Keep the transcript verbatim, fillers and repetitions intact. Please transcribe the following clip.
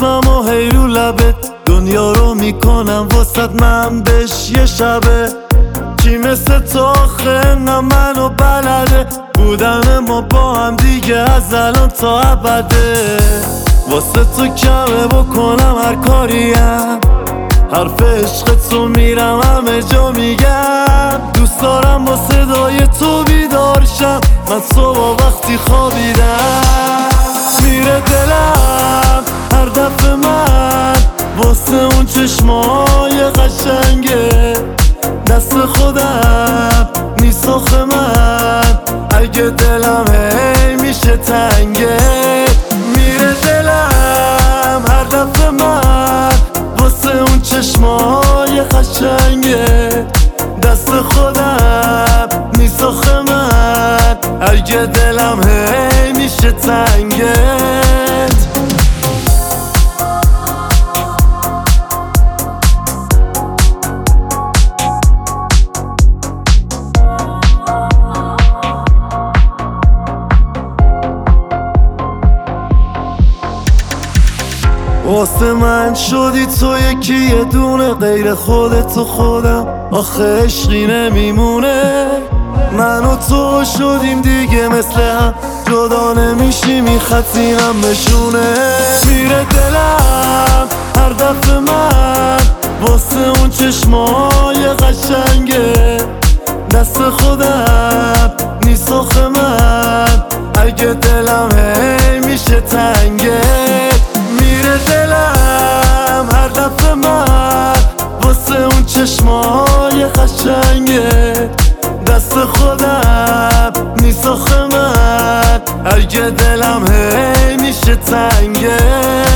چشمم و هیرو لبت دنیا رو میکنم واسد من بهش یه شبه کی مثل تو آخه نه منو بلده بودن ما با هم دیگه از الان تا ابده واسه تو کمه بکنم هر کاریم حرف عشق تو میرم همه جا میگم دوست دارم با صدای تو بیدارشم من صبح وقتی خوابیدم میره دلم هر دفعه من واسه اون چشمای قشنگه دست خودم نیست آخه من اگه دلم هی میشه تنگه میره دلم هر دفعه من واسه اون چشمای قشنگه دست خودم نیست آخه من اگه دلم هی میشه تنگت واسه من شدی تو یکی یه دونه غیر خودت و خودم آخه عشقی نمیمونه من و تو شدیم دیگه مثل هم جدا نمیشیم خطینم بشونه میره دلم هر دفعه من واسه اون چشمای قشنگه دست خودم نیست آخه من اگه دلم هی میشه تنگه میره دلم هر دفعه من واسه اون چشمای قشنگه دست خودم نیست آخه من اگه دلم هی میشه تنگه